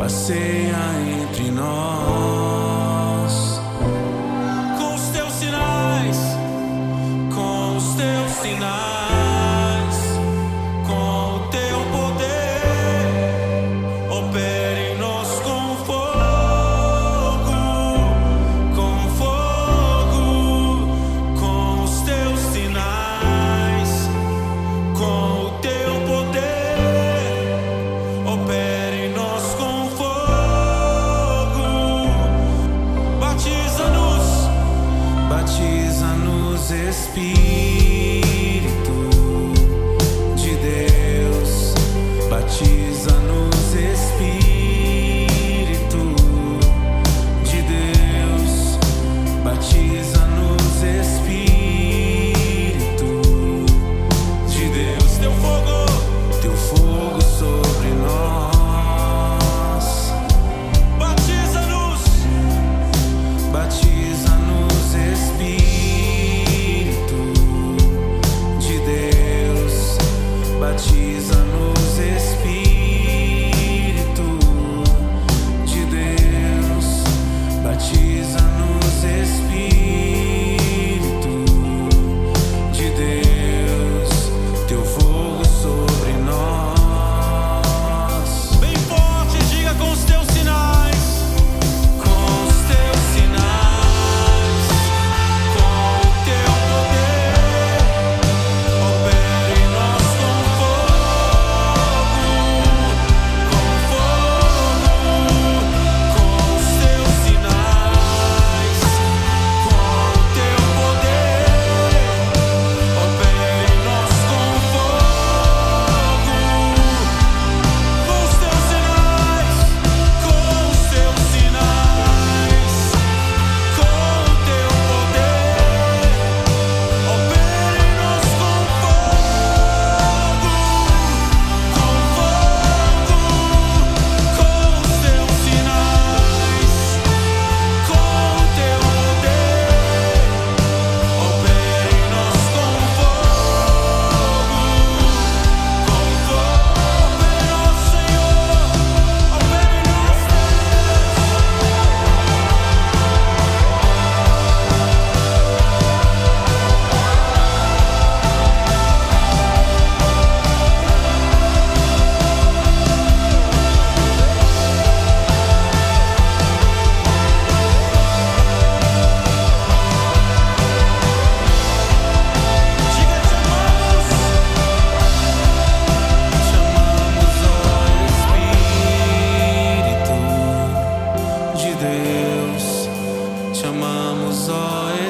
passeia entre nós. Com os teus sinais, com os teus sinais, com o teu poder, opere-nos com fogo, com os teus sinais, com o teu poder, opere-nos com fogo. Batiza-nos, Espírito de Deus. Batiza-nos, Espírito de Deus. Batiza-nos, Espírito de Deus. Teu fogo sobre nós. Batiza-nos, Espírito de Deus. Batiza-nos, Espírito de Deus. Batiza-nos, Espírito de Deus. Teu fogo sobre nós. Bem forte, diga: com os teus sinais, com os teus sinais, com o teu poder, opere-nos com fogo, com os teus sinais, com o teu poder, opere-nos com fogo, com os teus sinais, com os teus sinais, com o teu poder, opere-nos com fogo, com os teus sinais, com o teu poder, opere-nos com opere-nos, Senhor, opere-nos, diga: te amamos, ó Espírito de Deus. Te amamos, ó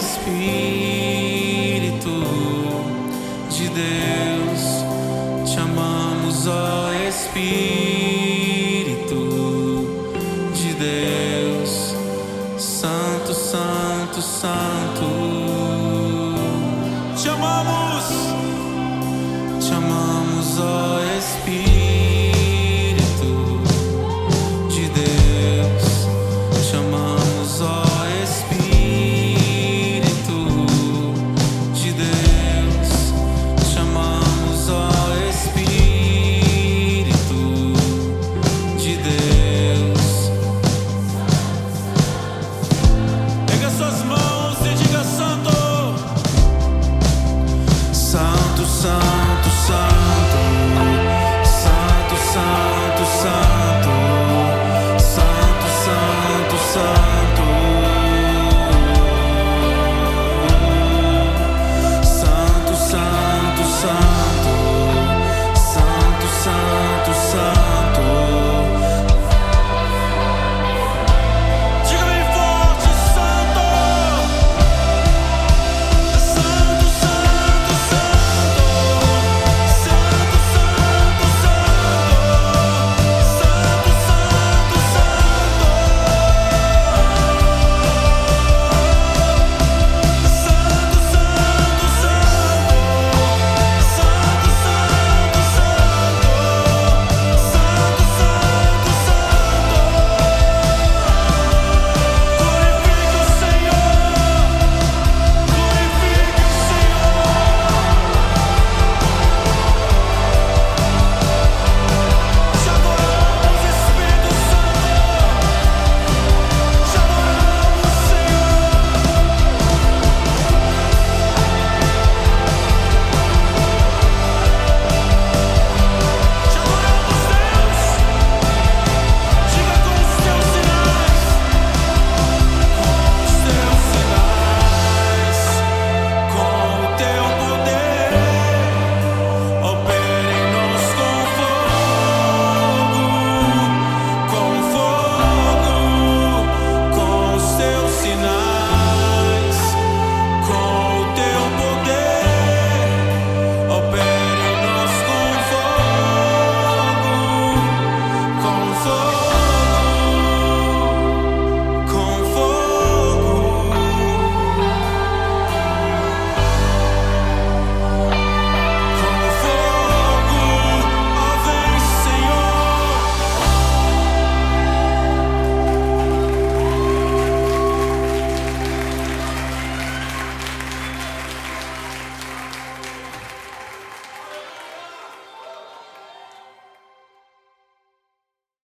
Espírito de Deus. Te amamos, ó Espírito